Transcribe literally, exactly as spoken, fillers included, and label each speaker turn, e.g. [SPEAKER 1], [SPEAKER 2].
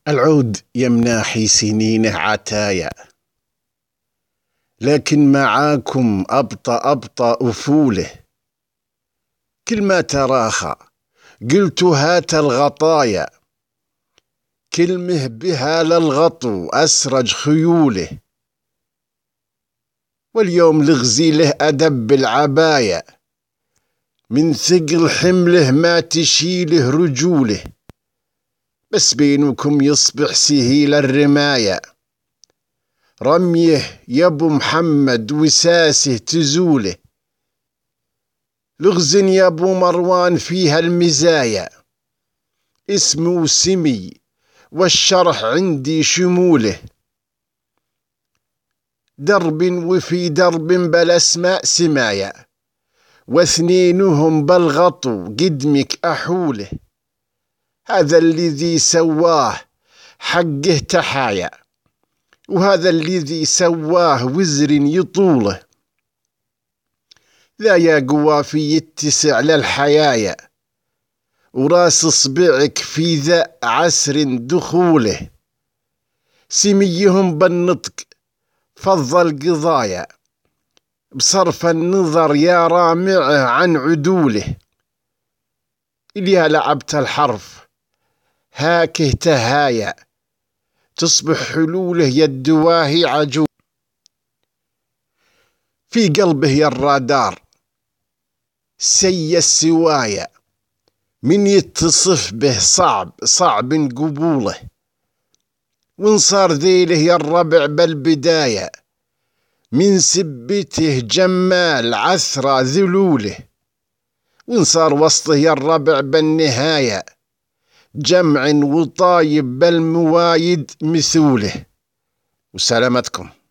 [SPEAKER 1] العود يمناحي سنينه عتايا، لكن معاكم أبطأ أبطأ أفوله. كل ما تراخى قلت هات الغطايا، كلمه بها للغطو أسرج خيوله. واليوم لغزيله أدب العبايا، من ثقل حمله ما تشيله رجوله. بس بينكم يصبح سهيل الرماية، رميه يا ابو محمد وساسه تزوله. لغز يا ابو مروان فيها المزايا، اسمه سمي والشرح عندي شموله. درب وفي درب بلا اسماء سمايا، واثنينهم بالغطو قدمك أحوله. هذا الذي سواه حقه تحايا، وهذا الذي سواه وزر يطوله. ذا يا قوافي يتسع للحيايا، وراس صبعك في ذا عسر دخوله. سميهم بالنطق فضل قضايا، بصرف النظر يا رامعه عن عدوله. إليا لعبت الحرف هاكه تهايا، تصبح حلوله يا الدواهي عجول. في قلبه يا الرادار سي السوايا، من يتصف به صعب صعب قبوله. وان صار ذيله يا الربع بالبداية، من سبته جمال عثرة ذلوله. وان صار وسطه يا الربع بالنهاية، جمع وطايب بالموايد مثوله. وسلامتكم.